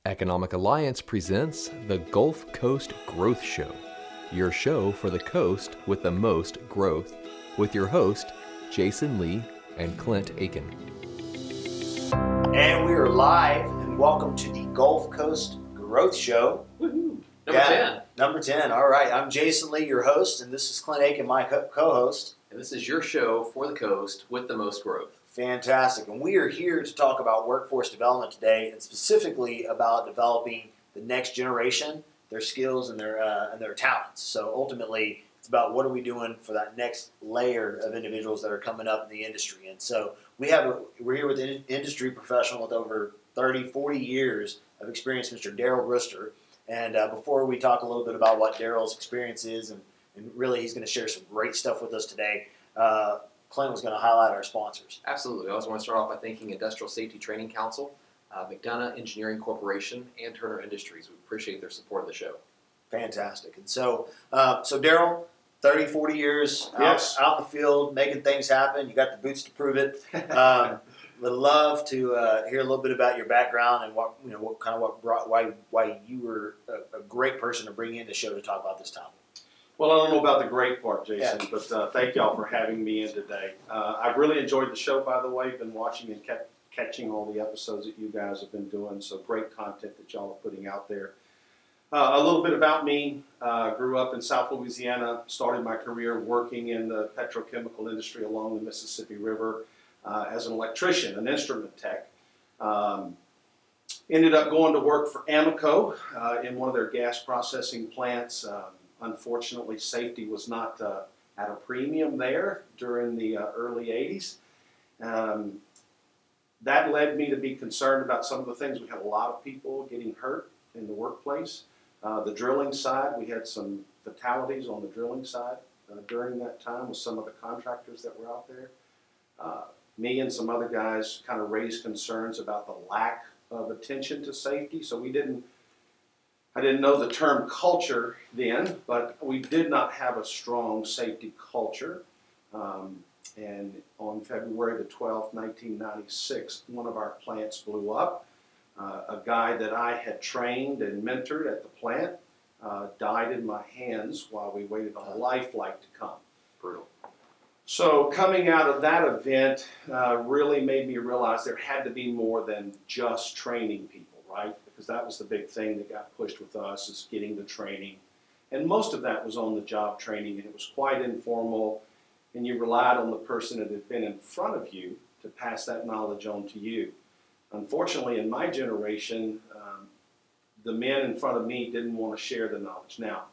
Economic Alliance presents the Gulf Coast Growth Show, your show for the coast with the most growth, with your host, Jason Lee and Clint Aiken. And we are live, and welcome to the Gulf Coast Growth Show. Woohoo! Number 10. Number 10. All right, I'm Jason Lee, your host, and this is Clint Aiken, my co-host. And this is your show for the coast with the most growth. Fantastic. And we are here to talk about workforce development today, and specifically about developing the next generation, their skills and their talents. So ultimately, it's about what are we doing for that next layer of individuals that are coming up in the industry. And so we're here with an industry professional with over 30, 40 years of experience, Mr. Daryl Brister. And before we talk a little bit about what Daryl's experience is, and really he's going to share some great stuff with us today, Clint was going to highlight our sponsors. Absolutely. I always want to start off by thanking Industrial Safety Training Council, McDonough Engineering Corporation, and Turner Industries. We appreciate their support of the show. Fantastic. And so Daryl, 30, 40 years Yes. out in the field, making things happen. You got the boots to prove it. Would love to hear a little bit about your background and why you were a great person to bring in the show to talk about this topic. Well, I don't know about the great part, Jason, Yeah. but thank y'all for having me in today. I've really enjoyed the show, by the way. Been watching and catching all the episodes that you guys have been doing, so great content that y'all are putting out there. A little bit about me. Grew up in South Louisiana, started my career working in the petrochemical industry along the Mississippi River as an electrician, an instrument tech. Ended up going to work for Amoco in one of their gas processing plants. Unfortunately, safety was not at a premium there during the early 80s. That led me to be concerned about some of the things. We had a lot of people getting hurt in the workplace. The drilling side, we had some fatalities on the drilling side during that time with some of the contractors that were out there. Me and some other guys kind of raised concerns about the lack of attention to safety, so I didn't know the term culture then, but we did not have a strong safety culture. And on February the 12th, 1996, one of our plants blew up. A guy that I had trained and mentored at the plant died in my hands while we waited on a life flight to come. Brutal. So coming out of that event really made me realize there had to be more than just training people, right? Because that was the big thing that got pushed with us, is getting the training. And most of that was on the job training, and it was quite informal, and you relied on the person that had been in front of you to pass that knowledge on to you. Unfortunately, in my generation, the men in front of me didn't want to share the knowledge. Now,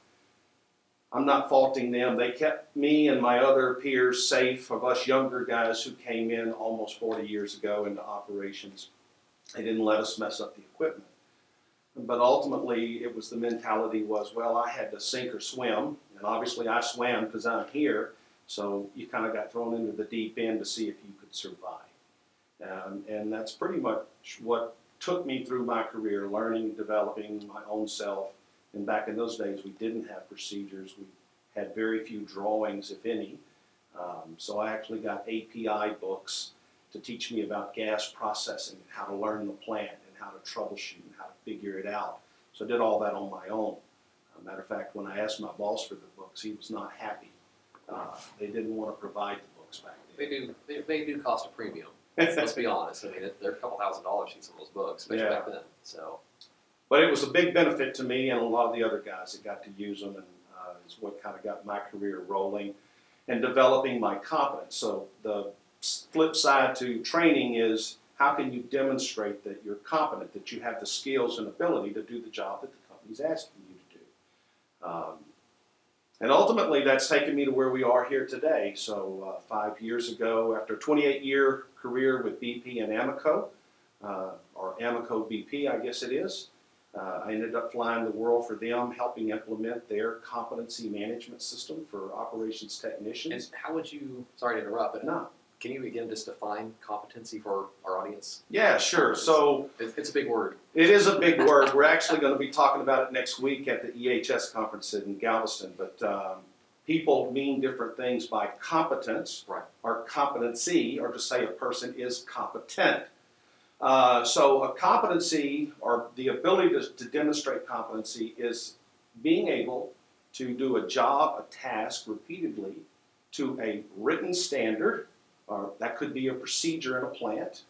I'm not faulting them. They kept me and my other peers safe, of us younger guys who came in almost 40 years ago into operations. They didn't let us mess up the equipment. But ultimately, it was the mentality was, well, I had to sink or swim. And obviously, I swam because I'm here. So you kind of got thrown into the deep end to see if you could survive. And that's pretty much what took me through my career, learning, developing my own self. And back in those days, we didn't have procedures. We had very few drawings, if any. So I actually got API books to teach me about gas processing and how to learn the plant and how to troubleshoot and how to figure it out. So I did all that on my own. Matter of fact, when I asked my boss for the books, he was not happy. They didn't want to provide the books back then. They do cost a premium. Let's be honest. I mean, they're a couple $1,000s in some of those books, especially Yeah. back then. So, But it was a big benefit to me and a lot of the other guys that got to use them, and is what kind of got my career rolling and developing my competence. So the flip side to training is, how can you demonstrate that you're competent, that you have the skills and ability to do the job that the company's asking you to do. And ultimately, that's taken me to where we are here today. So 5 years ago, after a 28-year career with BP and Amoco, or Amoco BP, I guess it is, I ended up flying the world for them, helping implement their competency management system for operations technicians. and how would you, sorry to interrupt, but No. can you again just define competency for our audience? Yeah, sure. So It's a big word. it is a big word. We're actually going to be talking about it next week at the EHS conference in Galveston. But people mean different things by competence, Right. or competency, or to say a person is competent. So a competency, or the ability to demonstrate competency, is being able to do a job, a task repeatedly to a written standard, or that could be a procedure in a plant,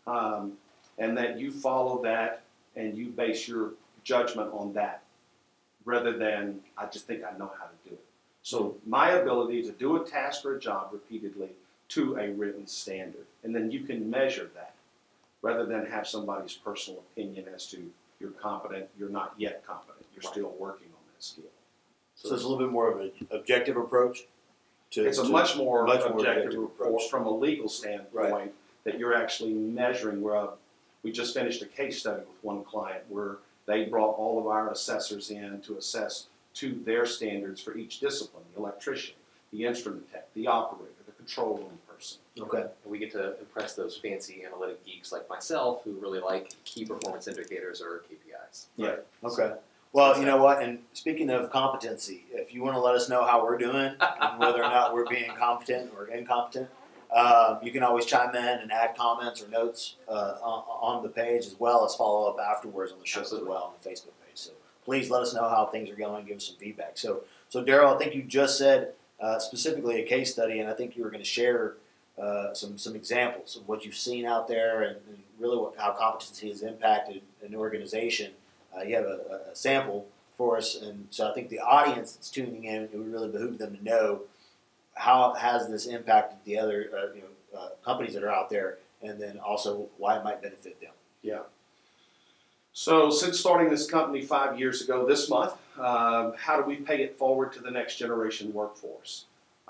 and that you follow that and you base your judgment on that, rather than, I just think I know how to do it. So my ability to do a task or a job repeatedly to a written standard, and then you can measure that, rather than have somebody's personal opinion as to you're competent, you're not yet competent, you're still working on that skill. So it's a little bit more of an objective approach. It's a much more objective objective approach from a legal standpoint, that you're actually measuring. We just finished a case study with one client where they brought all of our assessors in to assess to their standards for each discipline: the electrician, the instrument tech, the operator, the control room person. Okay. And we get to impress those fancy analytic geeks like myself who really like key performance indicators or KPIs. Yeah. Okay. Well, you know what? And speaking of competency, if you want to let us know how we're doing and whether or not we're being competent or incompetent, you can always chime in and add comments or notes on the page, as well as follow up afterwards on the show as well on the Facebook page. So please let us know how things are going. Give us some feedback. So Daryl, I think you just said specifically a case study, and I think you were going to share some examples of what you've seen out there and really how competency has impacted an organization. You have a sample for us, and so I think the audience that's tuning in, it would really behoove them to know how has this impacted the other companies that are out there, and then also why it might benefit them. Yeah. So since starting this company 5 years ago this month, how do we pay it forward to the next generation workforce?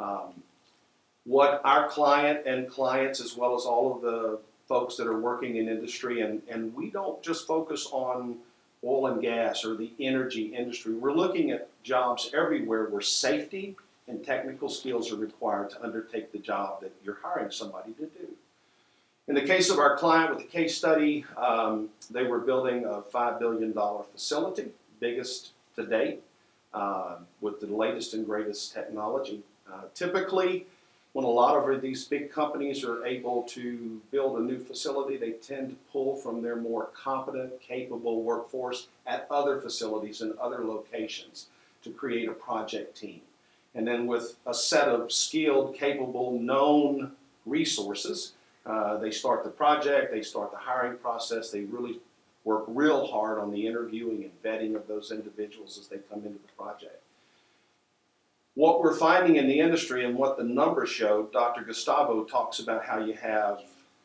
What our client and clients, as well as all of the folks that are working in industry, and we don't just focus on oil and gas or the energy industry. We're looking at jobs everywhere where safety and technical skills are required to undertake the job that you're hiring somebody to do. In the case of our client with the case study, they were building a $5 billion facility, biggest to date, with the latest and greatest technology. Typically, when a lot of these big companies are able to build a new facility, they tend to pull from their more competent, capable workforce at other facilities and other locations to create a project team. And then with a set of skilled, capable, known resources, they start the project, they start the hiring process, they really work real hard on the interviewing and vetting of those individuals as they come into the project. What we're finding in the industry and what the numbers show, Dr. Gustavo talks about how you have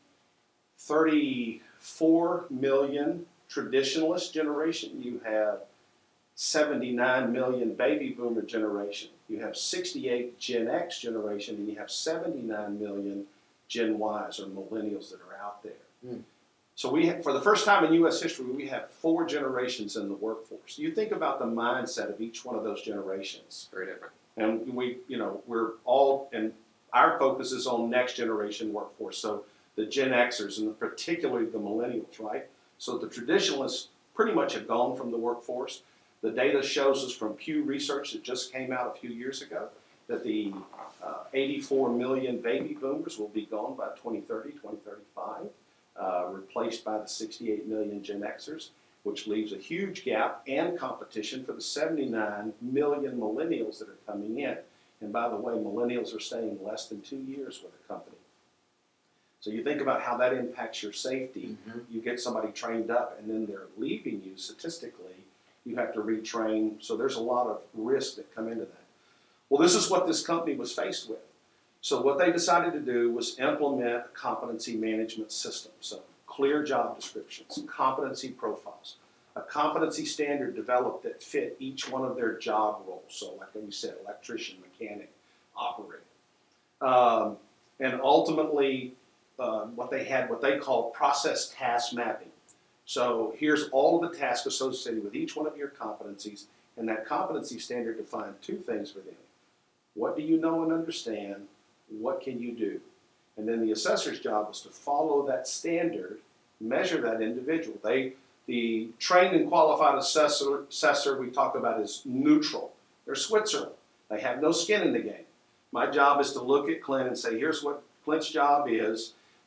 34 million traditionalist generation, you have 79 million baby boomer generation, you have 68 Gen X generation, and you have 79 million Gen Ys or millennials that are out there. So for the first time in U.S. history, we have 4 generations in the workforce. You think about the mindset of each one of those generations. Very different. And we're all, and our focus is on next generation workforce. So the Gen Xers and particularly the millennials, right? So the traditionalists pretty much have gone from the workforce. The data shows us from Pew Research that just came out a few years ago that the 84 million baby boomers will be gone by 2030, 2035, replaced by the 68 million Gen Xers, which leaves a huge gap and competition for the 79 million millennials that are coming in. And by the way, millennials are staying less than 2 years with a company. So you think about how that impacts your safety. You get somebody trained up and then they're leaving you statistically. You have to retrain. So there's a lot of risks that come into that. Well, this is what this company was faced with. So what they decided to do was implement a competency management system. So clear job descriptions, competency profiles, a competency standard developed that fit each one of their job roles. So like we said, electrician, mechanic, operator. And ultimately, what they call process task mapping. So here's all of the tasks associated with each one of your competencies, and that competency standard defined 2 things for them. What do you know and understand? What can you do? And then the assessor's job is to follow that standard, measure that individual. The trained and qualified assessor we talk about is neutral. They're Switzerland. They have no skin in the game. My job is to look at Clint and say, here's what Clint's job is.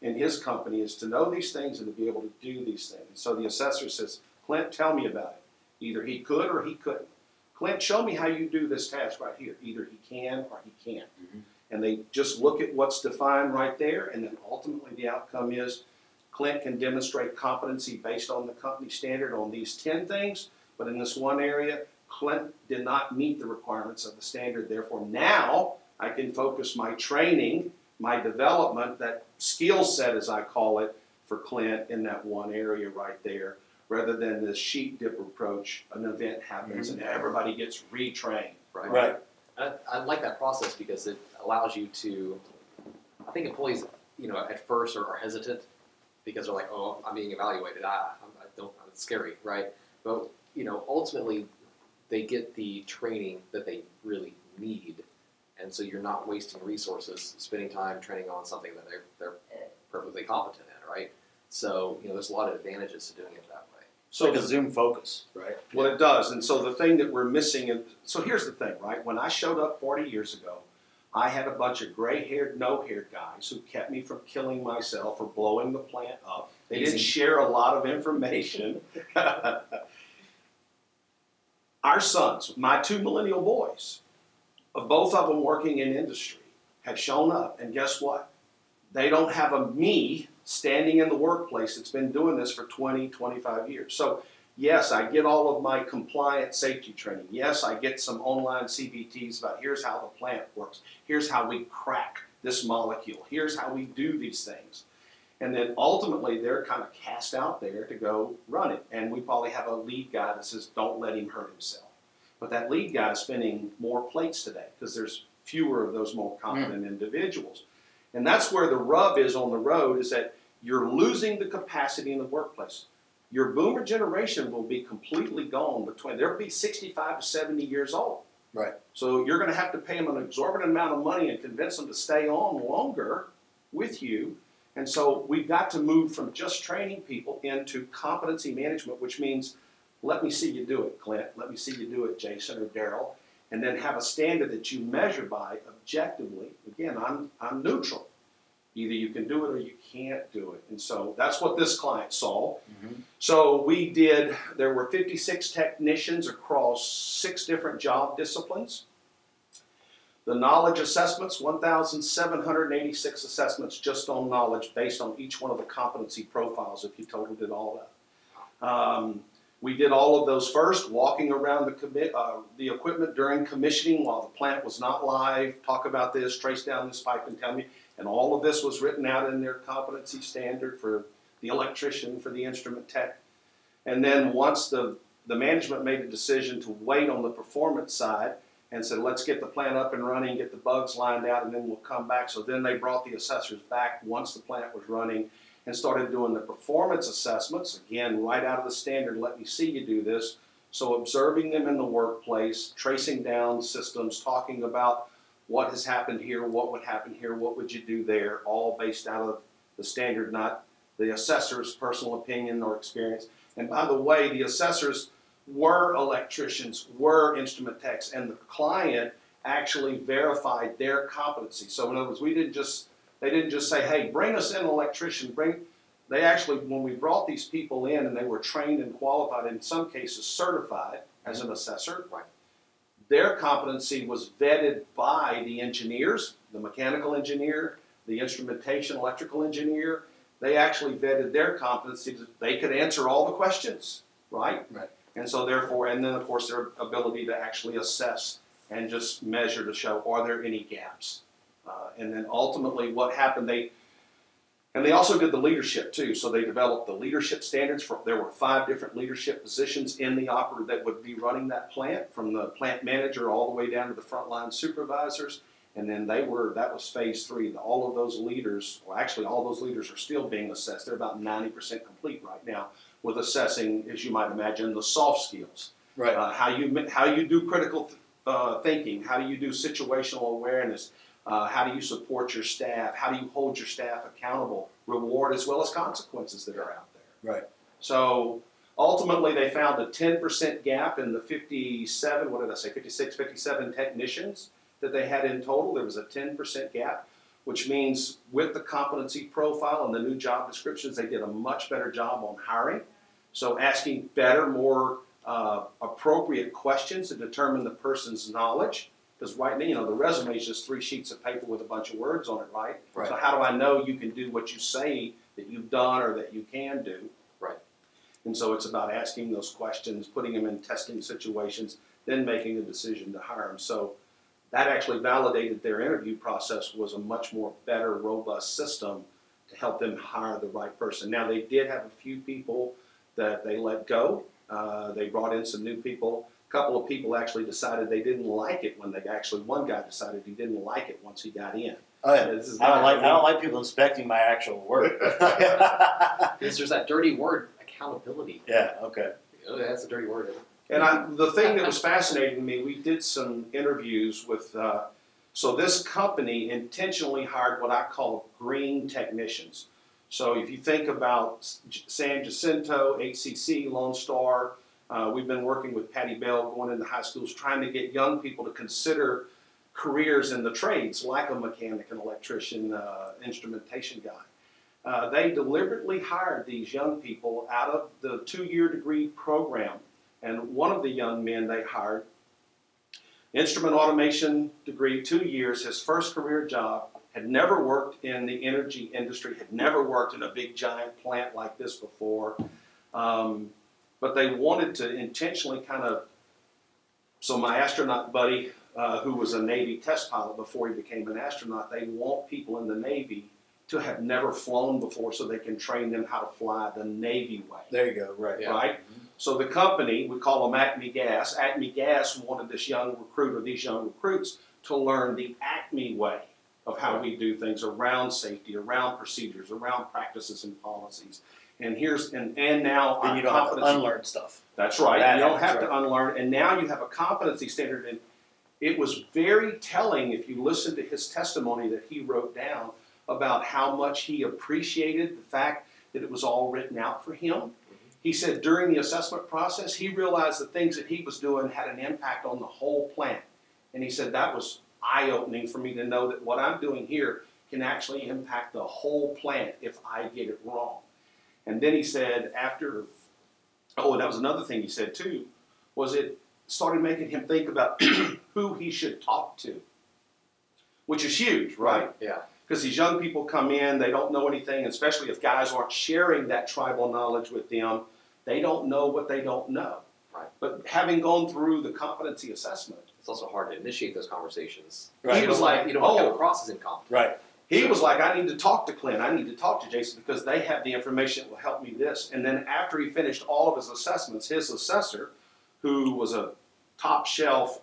in his company is to know these things and to be able to do these things. So the assessor says, Clint, tell me about it. Either he could or he couldn't. Clint, show me how you do this task right here. Either he can or he can't. Mm-hmm. And they just look at what's defined right there, and then ultimately the outcome is Clint can demonstrate competency based on the company standard on these 10 things, but in this one area, Clint did not meet the requirements of the standard. Therefore, now I can focus my training, my development, that skill set, as I call it, for Clint in that one area right there, rather than this sheep dip approach. An event happens and everybody gets retrained. Right. I like that process because it allows you to, I think employees, at first are hesitant because they're like, oh, I'm being evaluated. It's scary, right? But, ultimately they get the training that they really need. And so you're not wasting resources, spending time training on something that they're perfectly competent in, right? So, there's a lot of advantages to doing it that way. So like a Zoom focus, right? Well, it does. And so the thing that we're missing, so here's the thing, right? When I showed up 40 years ago, I had a bunch of gray-haired, no-haired guys who kept me from killing myself or blowing the plant up. They didn't share a lot of information. Our sons, my 2 millennial boys, both of them working in industry, have shown up. And guess what? They don't have a me standing in the workplace that's been doing this for 20, 25 years. So, yes, I get all of my compliant safety training. Yes, I get some online CBTs about here's how the plant works. Here's how we crack this molecule. Here's how we do these things. And then ultimately they're kind of cast out there to go run it. And we probably have a lead guy that says, don't let him hurt himself. But that lead guy is spinning more plates today because there's fewer of those more competent individuals. And that's where the rub is on the road, is that you're losing the capacity in the workplace. Your boomer generation will be completely gone they'll be 65 to 70 years old. Right. So you're going to have to pay them an exorbitant amount of money and convince them to stay on longer with you. And so we've got to move from just training people into competency management, which means let me see you do it, Clint. Let me see you do it, Jason or Daryl. And then have a standard that you measure by objectively. Again, I'm neutral. Either you can do it or you can't do it. And so that's what this client saw. Mm-hmm. So there were 56 technicians across 6 different job disciplines. The knowledge assessments, 1,786 assessments just on knowledge based on each one of the competency profiles if you totaled it all up. We did all of those first, walking around the equipment during commissioning while the plant was not live, talk about this, trace down this pipe and tell me. And all of this was written out in their competency standard for the electrician, for the instrument tech. And then once the management made a decision to wait on the performance side and said, let's get the plant up and running, get the bugs lined out, and then we'll come back. So then they brought the assessors back once the plant was running and started doing the performance assessments, again, right out of the standard, let me see you do this. So observing them in the workplace, tracing down systems, talking about what has happened here, what would happen here, what would you do there, all based out of the standard, not the assessor's personal opinion or experience. And by the way, the assessors were electricians, were instrument techs, and the client actually verified their competency. So in other words, they didn't just say, hey, bring us in an electrician. They actually, when we brought these people in and they were trained and qualified, in some cases certified as an assessor, Right. Their competency was vetted by the engineers, the mechanical engineer, the instrumentation, electrical engineer. They actually vetted their competency that they could answer all the questions, right? Right. And so therefore, and then of course their ability to actually assess and just measure to show, are there any gaps? And then ultimately what happened, they also did the leadership too. So they developed the leadership standards. There were 5 different leadership positions in the operator that would be running that plant, from the plant manager all the way down to the frontline supervisors. And then that was phase 3. All of those leaders, well actually all those leaders are still being assessed. They're about 90% complete right now with assessing, as you might imagine, the soft skills. Right. How you do critical thinking, how do you do situational awareness, how do you support your staff, how do you hold your staff accountable, reward as well as consequences that are out there. Right. So ultimately they found a 10% gap in the 57 technicians that they had in total. There was a 10% gap. which means with the competency profile and the new job descriptions, they did a much better job on hiring. So asking better, more appropriate questions to determine the person's knowledge. Because right now, the resume is just 3 sheets of paper with a bunch of words on it, right? Right. So how do I know you can do what you say that you've done or that you can do? Right. And so it's about asking those questions, putting them in testing situations, then making a decision to hire them. So that actually validated their interview process was a much more better, robust system to help them hire the right person. Now, they did have a few people that they let go. They brought in some new people. A couple of people actually decided they didn't like it when one guy decided he didn't like it once he got in. Oh yeah. This is I don't like people inspecting my actual work. Because there's that dirty word, accountability. Yeah. Okay. Oh, that's a dirty word. And the thing that was fascinating to me, we did some interviews with, so this company intentionally hired what I call green technicians. So if you think about San Jacinto, HCC, Lone Star, we've been working with Patty Bell going into high schools trying to get young people to consider careers in the trades like a mechanic, an electrician, instrumentation guy. They deliberately hired these young people out of the 2-year degree program. And one of the young men they hired, instrument automation degree, 2 years, his first career job, had never worked in the energy industry, had never worked in a big giant plant like this before. But they wanted to intentionally so my astronaut buddy, who was a Navy test pilot before he became an astronaut, they want people in the Navy to have never flown before so they can train them how to fly the Navy way. There you go. Right. Yeah. Right? So the company, we call them Acme Gas. Acme Gas wanted this young recruit or these young recruits to learn the Acme way of how we do things around safety, around procedures, around practices and policies. And now Then you don't have to unlearn stuff. That's right. That You don't happens, have to unlearn. And now you have a competency standard. And it was very telling if you listen to his testimony that he wrote down about how much he appreciated the fact that it was all written out for him. He said during the assessment process, he realized the things that he was doing had an impact on the whole plant. And he said that was eye-opening for me to know that what I'm doing here can actually impact the whole plant if I get it wrong. And then he said and that was another thing he said too, was it started making him think about who he should talk to, which is huge, right? Yeah. Because these young people come in, they don't know anything, especially if guys aren't sharing that tribal knowledge with them, they don't know what they don't know. Right. But having gone through the competency assessment, It's also hard to initiate those conversations. Right. He was like, you don't want to come across as incompetent. Right. he was like, I need to talk to Clint, I need to talk to Jason because they have the information that will help me this. And then after he finished all of his assessments, his assessor, who was a top shelf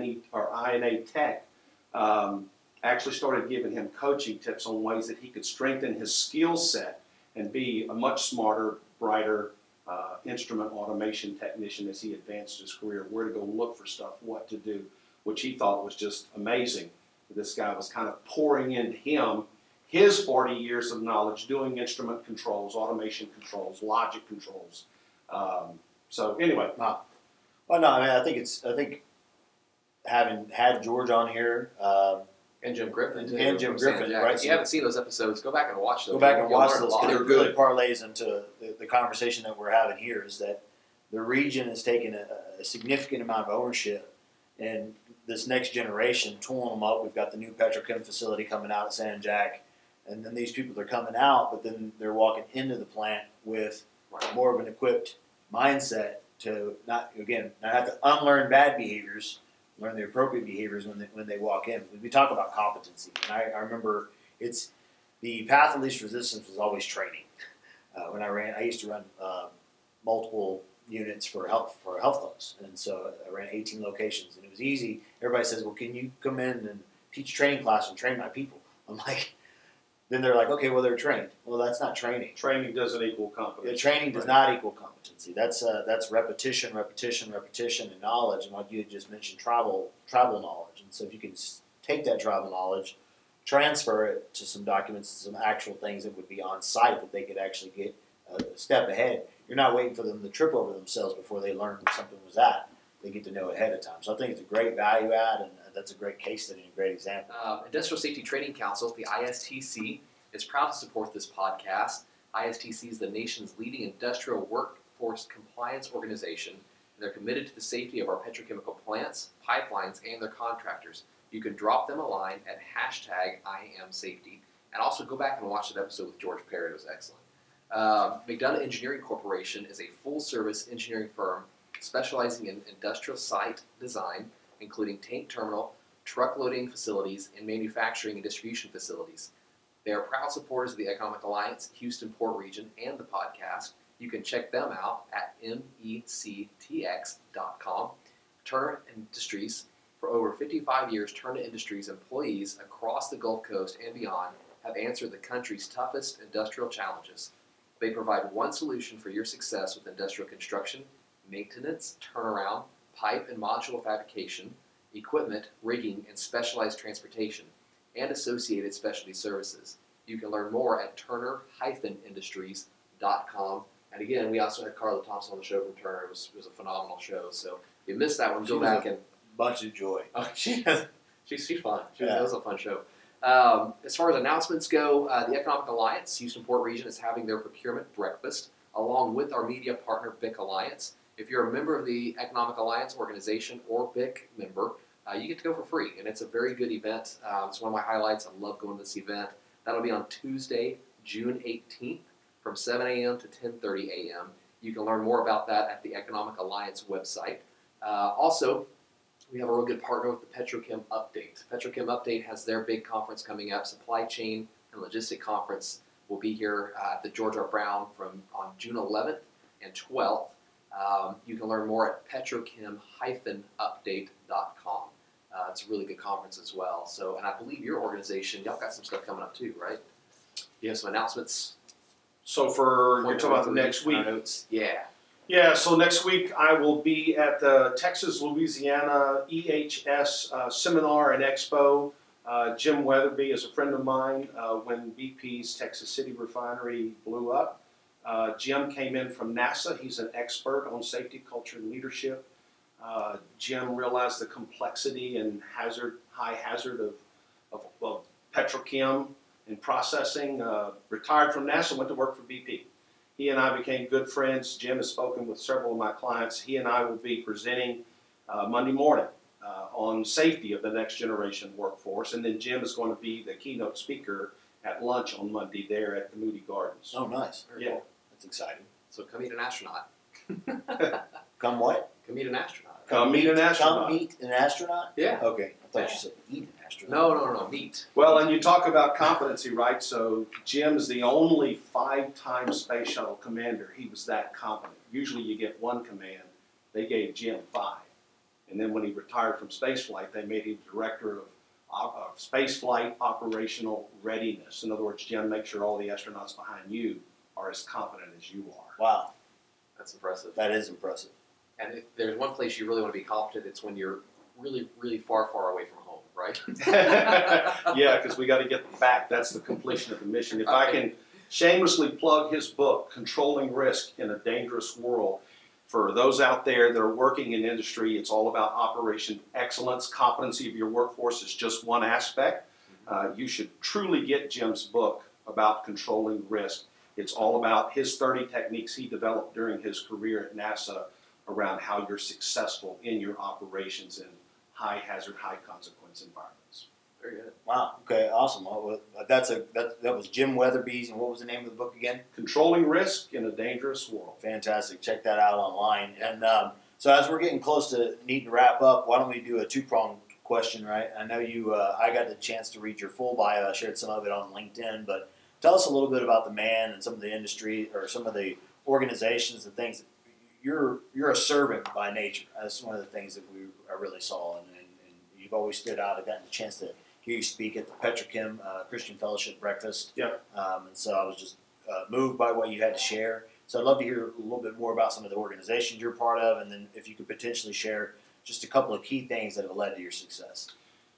INA tech, actually started giving him coaching tips on ways that he could strengthen his skill set and be a much smarter, brighter instrument automation technician as he advanced his career, where to go look for stuff, what to do, which he thought was just amazing. This guy was kind of pouring into him his 40 years of knowledge doing instrument controls, automation controls, logic controls. So anyway. Wow. Well, no, I mean, I think having had George on here, And Jim Griffin, too. And Jim from San Griffin, Jack. right. If you haven't seen those episodes, go back and watch those. go back and You'll watch learn a those lot. because it They're really good. parlays into the conversation that we're having here is that the region has taken a significant amount of ownership, and this next generation tooling them up. We've got the new petrochem facility coming out at San Jack, and then these people are coming out, but then they're walking into the plant with more of an equipped mindset to not have to unlearn bad behaviors, learn the appropriate behaviors when they walk in. We talk about competency, and I remember it's the path of least resistance was always training. When I used to run multiple units for health clubs, and so I ran 18 locations, and it was easy. Everybody says, "Well, can you come in and teach a training class and train my people?" I'm like, then they're like, "Okay, well, they're trained." Well, that's not training. Training doesn't equal competency. Training does not equal competency. That's repetition, and knowledge. And like you had just mentioned, tribal knowledge. And so if you can take that tribal knowledge, transfer it to some documents, some actual things that would be on site that they could actually get a step ahead. You're not waiting for them to trip over themselves before they learn something was that. they get to know ahead of time. So I think it's a great value add, and that's a great case study and a great example. Industrial Safety Training Council, the ISTC, is proud to support this podcast. ISTC is the nation's leading industrial workforce compliance organization, and they're committed to the safety of our petrochemical plants, pipelines, and their contractors. You can drop them a line at #IamSafety, and also go back and watch that episode with George Perry. It was excellent. McDonough Engineering Corporation is a full-service engineering firm specializing in industrial site design, including tank terminal, truck loading facilities, and manufacturing and distribution facilities. They are proud supporters of the Economic Alliance, Houston Port Region, and the podcast. You can check them out at mectx.com. Turner Industries, for over 55 years, Turner Industries employees across the Gulf Coast and beyond have answered the country's toughest industrial challenges. They provide one solution for your success with industrial construction, maintenance, turnaround, pipe and module fabrication, equipment, rigging, and specialized transportation, and associated specialty services. You can learn more at turner-industries.com. And again, we also had Carla Thompson on the show from Turner. It was a phenomenal show. So if you missed that one, go back and... Bunch of joy. Oh, she's fun. It was a fun show. As far as announcements go, the Economic Alliance, Houston Port Region, is having their procurement breakfast along with our media partner, BIC Alliance. If you're a member of the Economic Alliance organization or BIC member, you get to go for free, and it's a very good event. It's one of my highlights. I love going to this event. That'll be on Tuesday, June 18th from 7 a.m. to 10:30 a.m. You can learn more about that at the Economic Alliance website. Also, we have a real good partner with the Petrochem Update. Petrochem Update has their big conference coming up. Supply Chain and Logistic Conference will be here at the George R. Brown on June 11th and 12th. You can learn more at petrochem-update.com. It's a really good conference as well. So, and I believe your organization, y'all got some stuff coming up too, right? You have some announcements. So you're talking about next week. Notes. Yeah. Yeah, so next week I will be at the Texas-Louisiana EHS Seminar and Expo. Jim Weatherby is a friend of mine when BP's Texas City refinery blew up. Jim came in from NASA. He's an expert on safety, culture, and leadership. Jim realized the complexity and high hazard of petrochem and processing. Retired from NASA, went to work for BP. He and I became good friends. Jim has spoken with several of my clients. He and I will be presenting Monday morning on safety of the next generation workforce. And then Jim is going to be the keynote speaker at lunch on Monday there at the Moody Gardens. Oh, nice. Very Yeah. cool. That's exciting. So come meet an astronaut. Come what? Come meet an astronaut. Come meet an astronaut. Come meet an astronaut? Yeah. Okay. I thought you said eat an astronaut. No, meet. Well, and you talk about competency, right? So Jim's the only 5-time space shuttle commander. He was that competent. Usually you get one command. They gave Jim 5. And then when he retired from spaceflight, they made him director of spaceflight operational readiness. In other words, Jim, make sure all the astronauts behind you are as competent as you are. Wow. That's impressive. That is impressive. And if there's one place you really want to be competent, it's when you're really, really far, far away from home, right? Yeah, because we got to get back. That's the completion of the mission. If I can shamelessly plug his book, Controlling Risk in a Dangerous World, for those out there that are working in industry, it's all about operation excellence. Competency of your workforce is just one aspect. You should truly get Jim's book about controlling risk. It's all about his 30 techniques he developed during his career at NASA around how you're successful in your operations in high hazard, high consequence environments. Very good. Wow. Okay. Awesome. Well, that was Jim Weatherby's, and what was the name of the book again? Controlling Risk in a Dangerous World. Fantastic. Check that out online. And so as we're getting close to needing to wrap up, why don't we do a two-pronged question, right? I know I got the chance to read your full bio. I shared some of it on LinkedIn, but tell us a little bit about the man and some of the industry or some of the organizations and things. You're a servant by nature. That's one of the things that I really saw, and you've always stood out. I've gotten a chance to hear you speak at the Petrochem Christian Fellowship Breakfast. Yeah. And so I was just moved by what you had to share. So I'd love to hear a little bit more about some of the organizations you're part of, and then if you could potentially share just a couple of key things that have led to your success.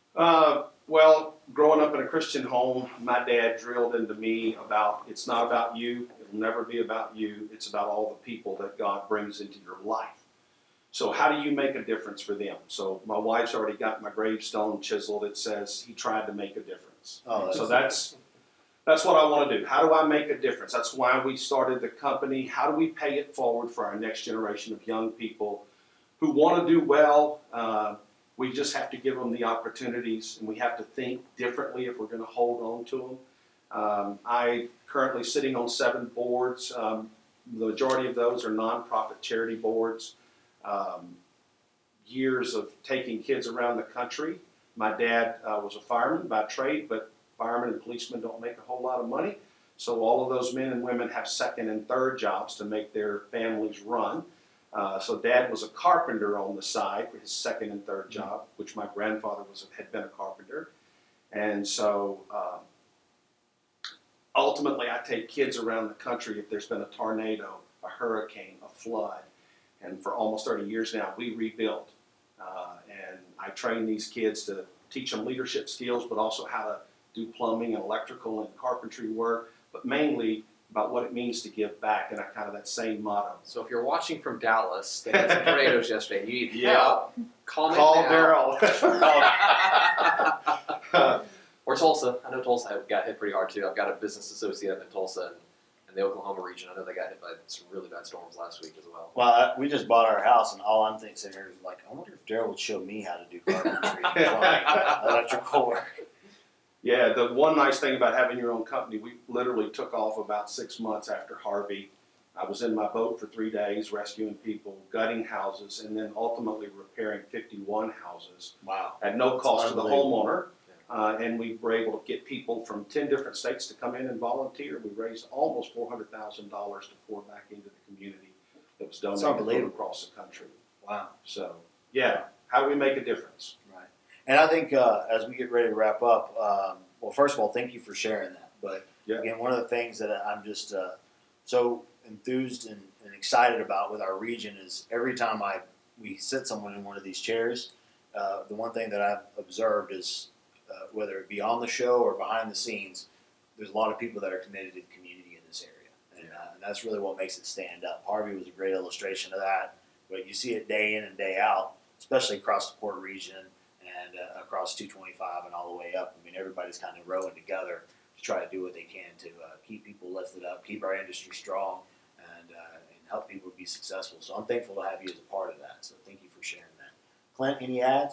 Well, growing up in a Christian home, my dad drilled into me about it's not about you. It'll never be about you. It's about all the people that God brings into your life. So how do you make a difference for them? So my wife's already got my gravestone chiseled. It says he tried to make a difference. Oh, So that's what I want to do. How do I make a difference? That's why we started the company. How do we pay it forward for our next generation of young people who want to do well? We just have to give them the opportunities, and we have to think differently if we're going to hold on to them. I currently sitting on 7 boards. The majority of those are nonprofit charity boards. Years of taking kids around the country. My dad was a fireman by trade, but firemen and policemen don't make a whole lot of money. So all of those men and women have second and third jobs to make their families run. So Dad was a carpenter on the side for his second and third job, which my grandfather had been a carpenter. And so ultimately I take kids around the country if there's been a tornado, a hurricane, a flood. And for almost 30 years now, we rebuilt. And I train these kids to teach them leadership skills, but also how to do plumbing and electrical and carpentry work, but mainly about what it means to give back, and kind of that same motto. So if you're watching from Dallas, they had some tornadoes yesterday, and you need help, call Daryl. Or Tulsa. I know Tulsa got hit pretty hard too. I've got a business associate up in Tulsa and the Oklahoma region. I know they got hit by some really bad storms last week as well. Well, we just bought our house, and all I'm thinking here is like, I wonder if Daryl would show me how to do carpentry, plumbing, electrical work. Yeah, the one nice thing about having your own company, we literally took off about 6 months after Harvey. I was in my boat for 3 days, rescuing people, gutting houses, and then ultimately repairing 51 houses. Wow. At no cost to the Unbelievable. homeowner. And we were able to get people from 10 different states to come in and volunteer. We raised almost $400,000 to pour back into the community that was donated from unbelievable. across the country. Wow. So, yeah, how do we make a difference? Right. And I think as we get ready to wrap up, well, first of all, thank you for sharing that. But Yeah. again, one of the things that I'm just so enthused and excited about with our region is every time we sit someone in one of these chairs, the one thing that I've observed is whether it be on the show or behind the scenes, there's a lot of people that are committed to the community in this area. And that's really what makes it stand up. Harvey was a great illustration of that. But you see it day in and day out, especially across the Port region and across 225 and all the way up. I mean, everybody's kind of rowing together to try to do what they can to keep people lifted up, keep our industry strong, and help people be successful. So I'm thankful to have you as a part of that. So thank you for sharing that. Clint, any ads?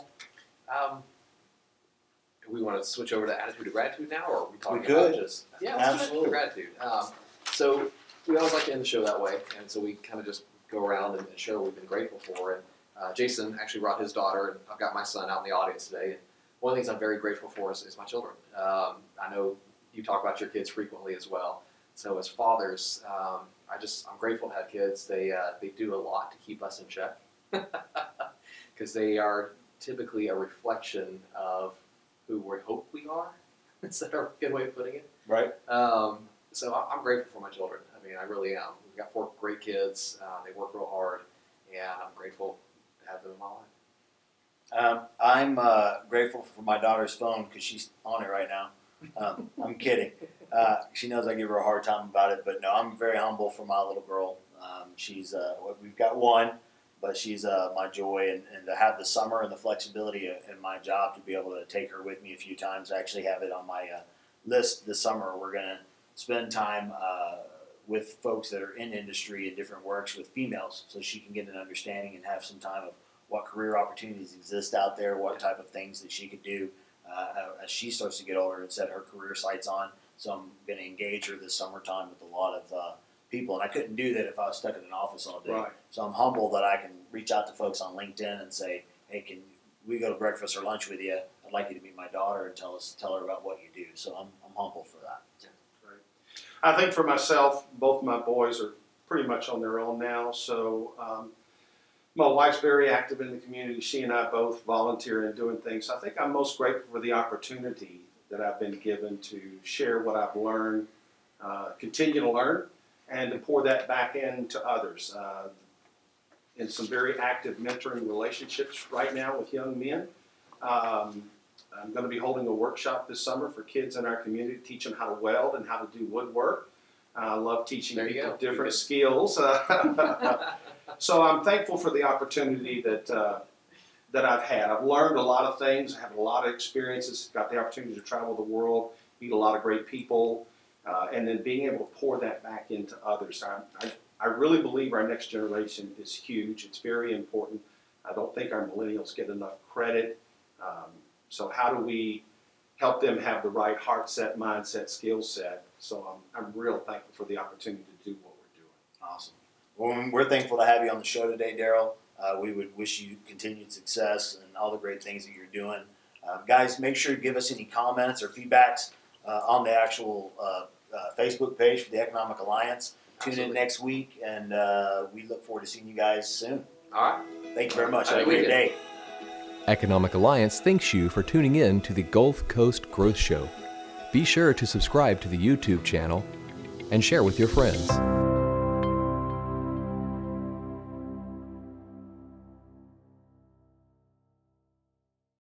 Do we want to switch over to attitude of gratitude now, or are we talking We could. about just let's do attitude of gratitude. So we always like to end the show that way, and so we kind of just go around and share what we've been grateful for. And Jason actually brought his daughter, and I've got my son out in the audience today. And one of the things I'm very grateful for is my children. I know you talk about your kids frequently as well. So as fathers, I'm grateful to have kids. They do a lot to keep us in check because they are typically a reflection of who we hope we are. Is that a good way of putting it? Right. So I'm grateful for my children. I mean, I really am. We've got 4 great kids. They work real hard, and I'm grateful to have them in my life. I'm grateful for my daughter's phone because she's on it right now. I'm kidding. She knows I give her a hard time about it, but no, I'm very humble for my little girl. She's we've got one, but she's my joy, and to have the summer and the flexibility in my job to be able to take her with me a few times. I actually have it on my list this summer. We're going to spend time with folks that are in industry and different works with females so she can get an understanding and have some time of what career opportunities exist out there, what type of things that she could do as she starts to get older and set her career sights on. So I'm going to engage her this summertime with a lot of people, and I couldn't do that if I was stuck in an office all day. Right. So I'm humble that I can reach out to folks on LinkedIn and say, hey, can we go to breakfast or lunch with you? I'd like you to meet my daughter and tell her about what you do. So I'm humble for that. Right. I think for myself, both my boys are pretty much on their own now. So my wife's very active in the community. She and I both volunteer and doing things. I think I'm most grateful for the opportunity that I've been given to share what I've learned, continue to learn, and to pour that back into others. In some very active mentoring relationships right now with young men. I'm going to be holding a workshop this summer for kids in our community to teach them how to weld and how to do woodwork. I love teaching people different skills. So I'm thankful for the opportunity that I've had. I've learned a lot of things. I have a lot of experiences. Got the opportunity to travel the world, meet a lot of great people, and then being able to pour that back into others. I really believe our next generation is huge. It's very important. I don't think our millennials get enough credit. So how do we help them have the right heart set, mindset, skill set? So I'm real thankful for the opportunity to do what we're doing. Awesome. Well, we're thankful to have you on the show today, Daryl. We would wish you continued success and all the great things that you're doing. Guys, make sure to give us any comments or feedbacks on the actual Facebook page for the Economic Alliance. Tune in next week, and we look forward to seeing you guys soon. All right. Thank you very much. Have Have a a great weekend. day. Economic Alliance thanks you for tuning in to the Gulf Coast Growth Show. Be sure to subscribe to the YouTube channel and share with your friends.